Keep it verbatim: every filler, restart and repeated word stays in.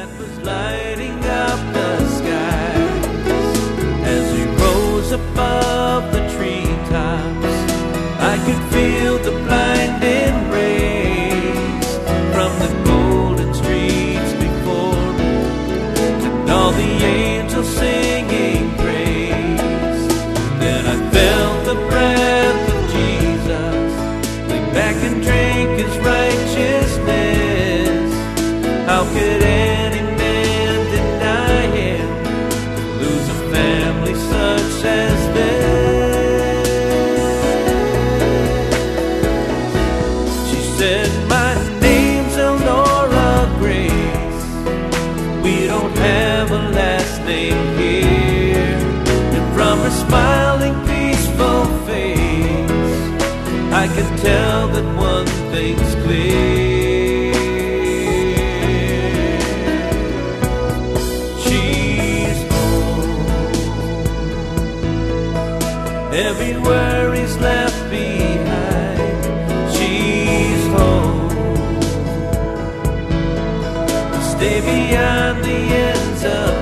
that was lighting up the skies as we rose above the treetops. I could feel the blinding rays from the golden streets before me, and all the angels singing praise. Then I felt the breath of Jesus, leaned back and drank his righteousness. How could any man deny him, lose a family such as this? She said, my name's Elnora Grace. We don't have a last name here. And from her smiling, peaceful face, I can tell that one thing's clear. Every worry's left behind. She's home to stay beyond the ends of